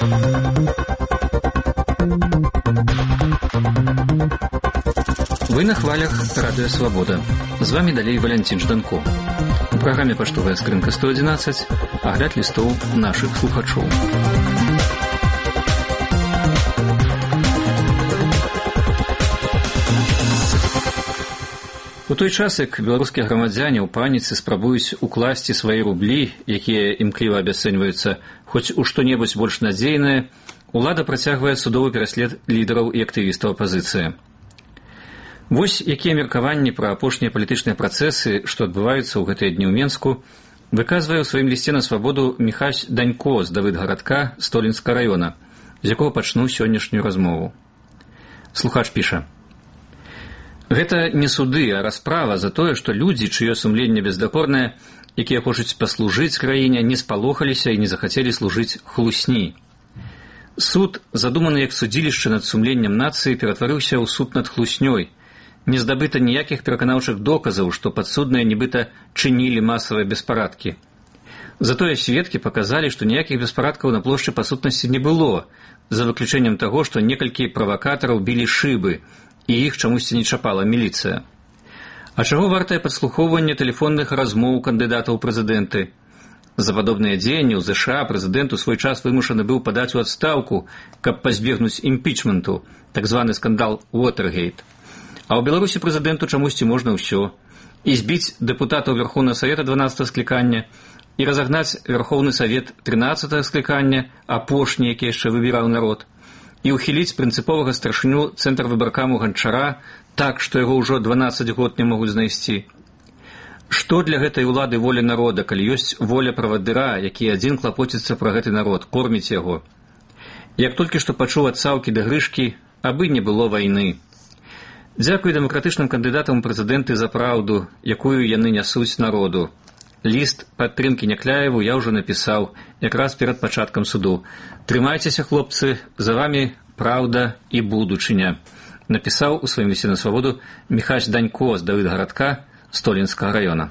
Вы на хвалях Радио Свобода. З вами далей Валентин Жданко. У праграме «Паштовая скрынка 111» агляд лістоў нашых слухачоў. У той час, як беларускія грамадзяне ў паніцы спрабуюць укласці свае рублі, якія імкліва абясцэньваюцца, хоць у што-небудзь больш надзейнае, улада працягвае судовы пераслед лідараў і актывістаў апазіцыі. Вось якія меркаванні пра апошнія палітычныя працэсы, што адбываюцца ў гэтыя дні ў Менску, выказвае ў сваім лісце на свабоду Міхась Данько з Давыдгарадка Столінскага раёна, з якога пачну сённяшнюю размову. Слухач піша: «Гэта не суды, а расправа за тое, што людзі, чыё сумленне бездакорнае, якія хочуць паслужыць краіне, не спалохаліся і не захацелі служыць хлусні. Суд, задуманы як судзілішча над сумленнем нацыі, ператварыўся ў суд над хлуснёй. Не здабыта ніякіх пераканаўчых доказаў, што падсудныя нібыта чынілі масавыя беспарадкі. Затое сведкі паказалі, што ніякіх беспарадкаў на плошчы па сутнасці не было, за выключэннем таго, што некалькі правакатараў білі шыбы, і іх чамусьці не чапала міліцыя. А чаго вартае падслухоўванне тэлефонных размоў кандыдатаў у прэзідэнты? За падобныя дзеянні ў ЗША прэзідэнт у свой час вымушаны быў падаць у адстаўку, каб пазбегнуць імпічменту, так званы скандал Уотергейт. А ў Беларусі прэзідэнту чамусьці можна ўсё. І збіць дэпутатаў Верховнага Савета 12 склікання, і разагнаць Верховны Савет 13 склікання, апошні, які яшчэ выбіраў народ, і ўхіліць прынцыповага старшыню цэнтр выбаркаму Ганчара так, што яго ўжо 12 год не могуць знайсці. Што для гэтай улады воля народа, калі ёсць воля правадыра, які адзін клапоціцца пра гэты народ, корміць яго? Як толькі што пачуў адсаўкі да грышкі, абы не было вайны. Дзякуй дэмакратычным кандыдатам у прэзідэнты за праўду, якую яны нясуць народу. Ліст падтрымкі Някляеву я ўжо напісаў, якраз перад пачаткам суду. Трымайцеся, хлопцы, за вамі праўда і будучыня. Напісаў у сваім лісце на свабоду Міхась Данько з Давыдгарадка Столінскага раёна.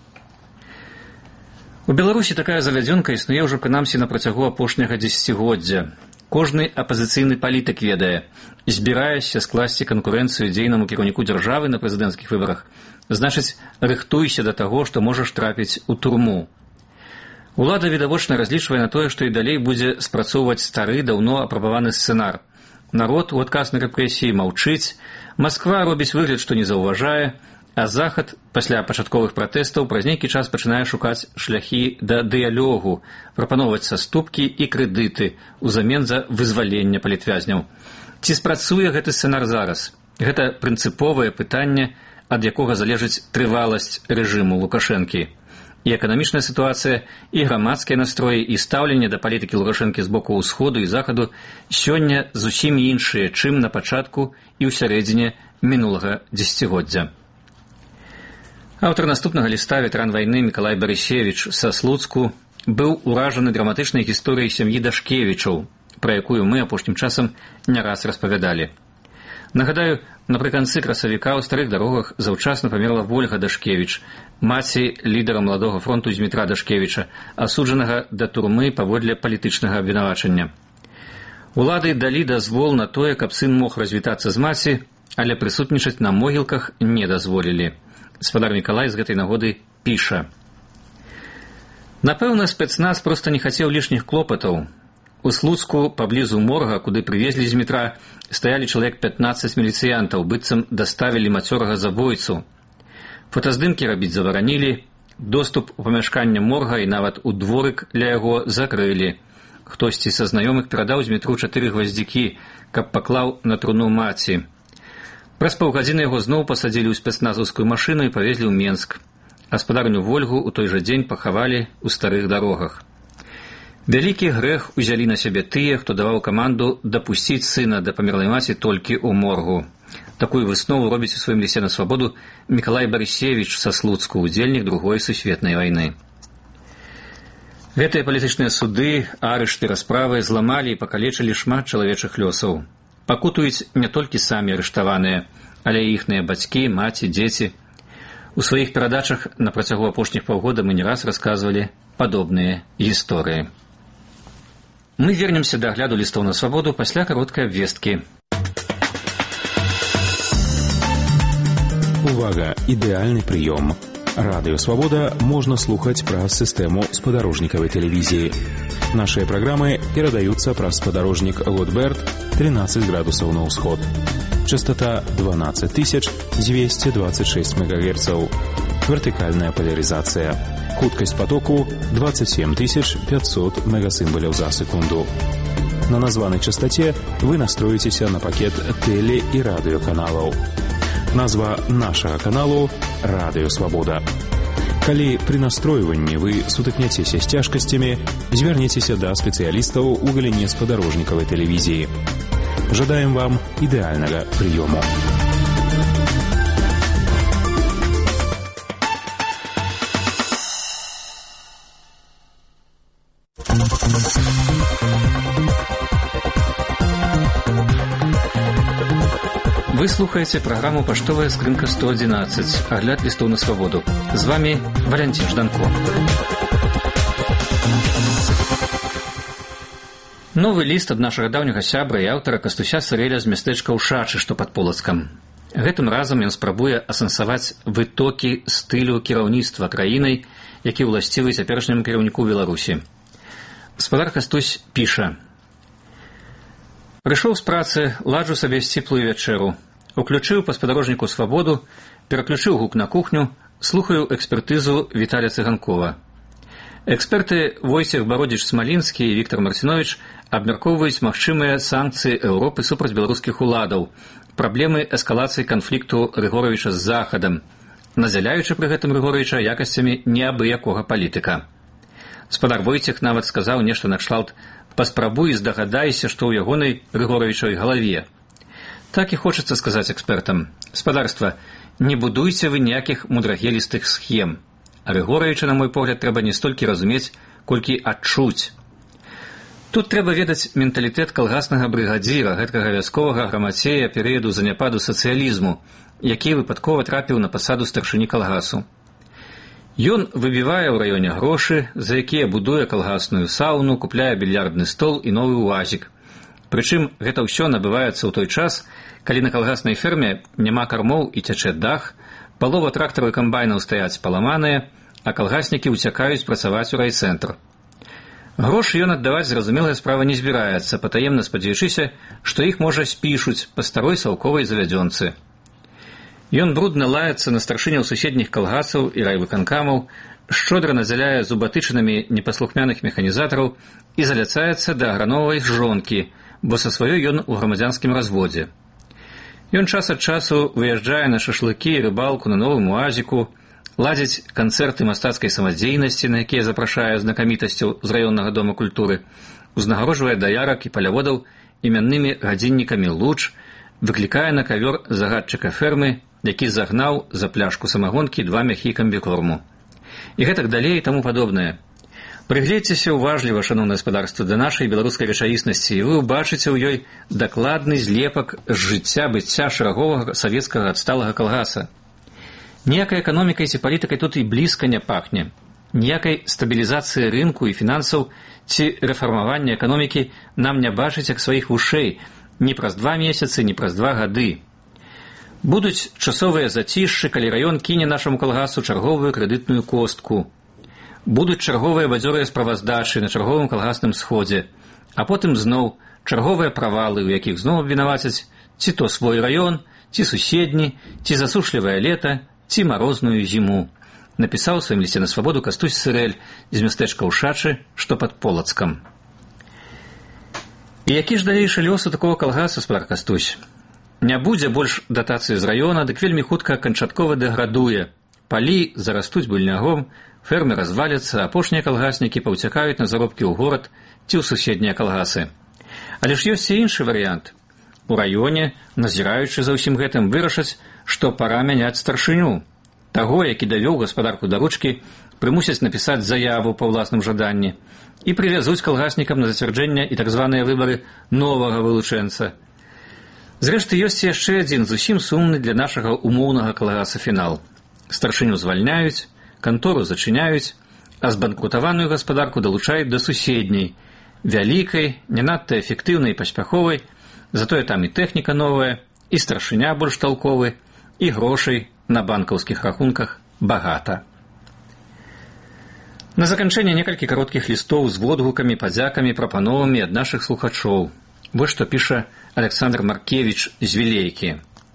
У Беларусі такая завядзёнка існуе ўжо прынамсі на працягу апошняга дзесяцігоддзя. Кожны апазіцыйны палітык ведае, збіраяся скласці канкурэнцыю дзейнаму кіраўніку дзяржавы на прэзідэнцкіх выбарах, значыць, рыхтуйся да таго, што можаш трапіць у турму. Улада відавочна разлічвае на тое, што і далей будзе спрацоўваць стары, даўно апрабаваны сцэнар. Народ у адказ на рэпрэсіі маўчыць, Масква робіць выгляд, што не заўважае, а Захад пасля пачатковых пратэстаў праз нейкі час пачынае шукаць шляхі да дыялогу, прапаноўваць саступкі і крэдыты ўзамен за вызваленне палітвязняў. Ці спрацуе гэты сцэнар зараз? Гэта прынцыповае пытанне, ад якога залежыць трываласць рэжыму Лукашэнкі. І эканамічная сітуацыя, і грамадскія настроі, і стаўленне да палітыкі Лукашэнкі з боку ўсходу і захаду сёння зусім іншыя, чым на пачатку і ў сярэдзіне мінулага дзесяцігоддзя. Аўтар наступнага ліста, ветэран вайны Мікалай Барысевіч са Слуцку, быў уражаны драматычнай гісторыяй сям'і Дашкевічаў, пра якую мы апошнім часам не раз распавядалі. Нагадаю, напрыканцы красавіка ў старых дарогах заўчасна памерла Вольга Дашкевіч, маці лідара Маладога фронту Змітра Дашкевіча, асуджанага да турмы паводле палітычнага абвінавачання. Улады далі дазвол на тое, каб сын мог развітацца з маці, але прысутнічаць на могілках не дазволілі. Спадар Мікалай з гэтай нагоды піша: «Напэўна, спецназ проста не хацеў лішніх клопатаў. У Слуцку, паблізу морга, куды прывезлі Змітра, стаялі чалавек 15 міліцыянтаў, быццам даставілі мацёрага забойцу. Фотаздымкі рабіць забаранілі, доступ у памяшканне морга і нават у дворык ля яго закрылі. Хтосьці са знаёмых перадаў Змітру 4 гваздзікі, каб паклаў на труну маці. Праз паўгадзіны яго зноў пасадзілі ў спецназаўскую машыну і павезлі ў Менск. Гаспадарню Вольгу ў той жа дзень пахавалі ў старых дарогах. Вялікі грэх узялі на сябе тыя, хто даваў каманду дапусціць сына да памерлай маці толькі ў моргу». Такую выснову робіць у сваім лісце на свабоду Мікалай Барысевіч са Слуцку, удзельнік Другой сусветнай вайны. Гэтыя палітычныя суды, арышты, расправы зламалі і пакалечылі шмат чалавечых лёсаў. Пакутуюць не толькі самі арыштаваныя, але і іхныя бацькі, маці, дзеці. У сваіх перадачах на працягу апошніх паўгода мы не раз расказвалі падобныя гісторыі. Мы вернемся да агляду лістоў на свабоду пасля кароткай абвесткі. Увага! Ідэальны прыём. Радыё «Свабода» можна слухаць праз сістэму спадарожнікавай тэлевізіі. Нашыя праграмы перадаюцца праз спадарожнік Готберт 13 градусаў на ўсход. Частота 12226 МГц. Вертыкальная поляризация. Хуткасць потоку 27500 мегасимволів за секунду. На названай частоте вы настроитеся на пакет теле- и радыёканалаў. Назва нашага каналу «Радыё Свабода». Калі пры настройванні вы сутыкняцеся з цяжкасцямі, звярніцеся да спецыялістаў у галіне спадарожнікавай тэлевізіі. Жадаем вам ідэальнага прыёму. Вы слухаеце праграму «Паштовая скрынка 111», агляд лістоў на свабоду. З вами Валянцін Жданко. Новы ліст ад нашага даўняга сябра і аўтара Кастуся Сырэля з мястэчка Ушачы, што пад Полацкам. Гэтым разам ён спрабуе асэнсаваць вытокі стылю кіраўніцтва краінай, які ўласцівы цяперашняму кіраўніку Беларусі. Спадар Кастусь піша: «Прыйшоў з працы, ладжу сабе сціплую вячэру. Уключыў па спадарожніку «Свабоду», пераключыў гук на кухню, слухаю экспертызу Віталя Цыганкова. Эксперты Войцех Бародзіч-Смалінскі і Віктор Марціновіч абмяркоўваюць магчымыя санкцыі Еўропы супраць беларускіх уладаў, праблемы эскалацыі канфлікту Рыгоравіча з Захадам, надзяляючы пры гэтым Рыгоравіча якасцямі неабыякога палітыка. Спадар Войцех нават сказаў нешта накшталт: «Паспрабуй і здагадайся, што ў ягонай Рыгоравічавай галаве». Так і хочацца сказаць экспертам: спадарства, не будуйце вы ніякіх мудрагелістых схем. А Рыгоравіча, на мой погляд, трэба не столькі разумець, колькі адчуць. Тут трэба ведаць менталітэт калгаснага брыгадзіра, гэткага вясковага грамацея перыяду заняпаду сацыялізму, які выпадкова трапіў на пасаду старшыні калгасу. Ён выбівае ў раёне грошы, за якія будуе калгасную сауну, купляе більярдны стол і новы уазік. Прычым гэта ўсё набываецца ў той час, калі на калгаснай ферме няма кармоў і цячэ дах, палова трактараў і камбайнаў стаяць паламаныя, а калгаснікі ўцякаюць працаваць у райцэнтр. Грошы ён аддаваць, зразумелая справа, не збіраецца, патаемна спадзяючыся, што іх, можа, спішуць па старой салковай завядзёнцы. Ён брудна лаецца на старшыняў суседніх калгасаў і райвыканкамаў, шчодра надзяляе зубатычынамі непаслухмяных механізатараў і заляцаецца да аграновай жонкі, бо са сваёй ён у грамадзянскім разводзе. Ён час ад часу выязджае на шашлыкі і рыбалку на новым уазіку, ладзіць канцэрты мастацкай самадзейнасці, на якія запрашае знакамітасцяў з раённага дома культуры, узнагароджвае даярак і паляводаў імяннымі гадзіннікамі луч, выклікае на кавёр загадчыка фермы, які загнаў за пляшку самагонкі 2 мяхі камбікорму. І гэтак далей і таму падобнае. Прыгледзьцеся уважліва, шаноўнае гаспадарства, да нашай беларускай рэчаіснасці, і вы ўбачыце ў ёй дакладны злепак з жыцця быцця шараговага савецкага адсталага калгаса. Ніякай эканомікай ці палітыкай тут і блізка не пахне. Ніякай стабілізацыі рынку і фінансаў ці рэфармавання эканомікі нам не бачыць як сваіх вушэй ні праз 2 месяцы, ні праз 2 гады. Будуць часовыя зацішшы, калі раён кіне нашаму калгасу чарговую крэдытную костку. Будуць чарговыя бадзёрыя справаздачы на чарговым калгасным сходзе, а потым зноў чарговыя правалы, у якіх зноў абвінавацяць ці то свой раён, ці суседні, ці засушлівае лета, ці марозную зіму, напісаў у сваім лісце на свабоду Кастусь Сырэль з мястэчка Ушачы, што пад Полацкам. І які ж далейшы лёс у такога калгаса, спадар Кастусь? Не будзе больш датацыі з раёна, дык вельмі хутка канчаткова дэградуе. Палі зарастуць быльнягом, фермы разваляцца, апошнія калгаснікі паўцякаюць на заробкі ў горад ці ў суседнія калгасы. Але ж ёсць і іншы варыянт. У раёне, назіраючы за ўсім гэтым, вырашаць, што пара мяняць старшыню. Таго, які давёў гаспадарку да ручкі, прымусяць напісаць заяву па ўласным жаданні і прывязуць калгаснікам на зацвярджэнне і так званыя выбары новага вылучэнца. Зрэшты, ёсць яшчэ адзін зусім сумны для нашага умоўнага калгаса фінал. Старшыню звальняюць, кантору зачыняюць, а збанкрутаваную гаспадарку далучаюць да суседняй, вялікай, не надта эфектыўнай і паспяховай, затое там і тэхніка новая, і старшыня больш талковы, і грошай на банкаўскіх рахунках багата. На заканчэнне некалькі кароткіх лістоў з водгукамі, падзякамі, прапановамі ад нашых слухачоў. Вось што піша Александр Маркевіч з Вілейкі.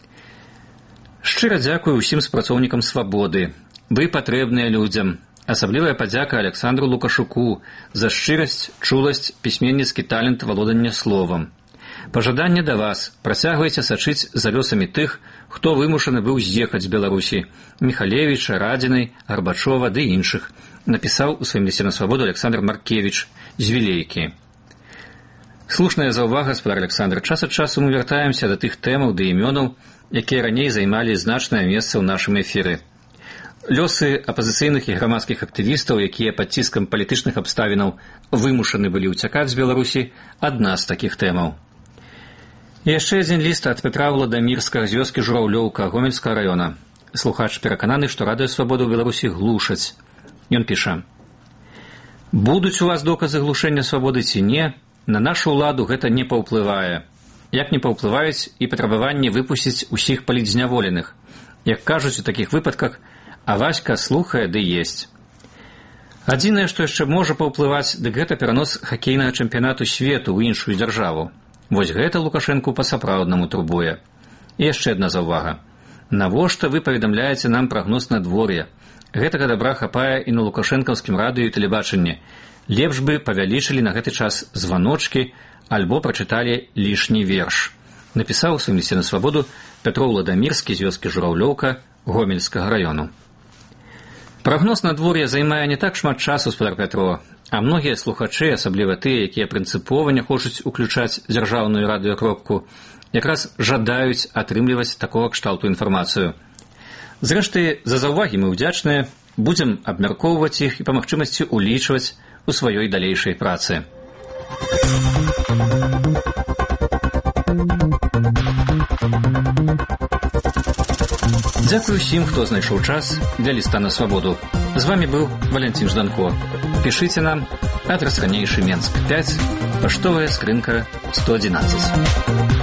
Шчыра дзякую ўсім супрацоўнікам «Свабоды». Вы патрэбныя людзям. Асаблівая падзяка Александру Лукашуку за шчырасць, чуласць, пісьменніцкі талент валодання словам. Пажаданне да вас. Працягвайце сачыць за лёсамі тых, хто вымушаны быў з'ехаць з Беларусі. Міхалевіча, Радзінай, Гарбачова ды іншых. Напісаў у сваім лісце на «Свабоду» Александр Маркевіч з Вілейкі. Слушная заўвага, гаспадар Александр. Час ад часу мы вяртаемся да тых тэмаў ды імёнаў, якія раней займалі значнае месца ў нашым эфіры. Лёсы апазіцыйных і грамадскіх актывістаў, якія пад ціскам палітычных абставінаў вымушаны былі ўцякаць з Беларусі, адна з такіх тэмаў. І яшчэ адзін ліст ад Петра Владамірскага з вёскі Жураўлёўка Гомельскага раёна. Слухач перакананы, што радыё «Свабода» ў Беларусі глушаць. Ён піша: «Будуць у вас доказы глушэння свабоды ці не, на нашу ўладу гэта не паўплывае. Як не паўплываюць і патрабаванні выпусціць усіх палітзняволеных. Як кажуць у такіх выпадках, а Васька слухае ды есць. Адзінае, што яшчэ можа паўплываць, дык гэта перанос хакейнага чэмпіянату свету ў іншую дзяржаву. Вось гэта Лукашэнку па-сапраўднаму турбуе. І яшчэ адна заўвага. Навошта вы паведамляеце нам прагноз надвор'я? Гэтага дабра хапае і на лукашэнкаўскім радыё і тэлебачанні. Лепш бы павялічылі на гэты час званочкі альбо прачыталі лішні верш. Напісаў у сваім лісце на «Свабоду» Петро Владамірскі з вёскі Жураўлёўка Гомельскага раёну. Прагноз надвор'я займае не так шмат часу, гаспадар Пятро, а многія слухачы, асабліва тыя, якія прынцыпова не хочуць уключаць дзяржаўную радыёкропку, якраз жадаюць атрымліваць такога кшталту інфармацыю. Зрэшты, за заўвагі мы ўдзячныя, будзем абмяркоўваць іх і па магчымасці улічваць у сваёй далейшай працы. Дзякую ўсім, хто знайшоў час для ліста на «Свабоду». З вами быў Валентин Жданко. Пішыце нам, адрас ранейшы Менск 5, паштовая скрынка 111.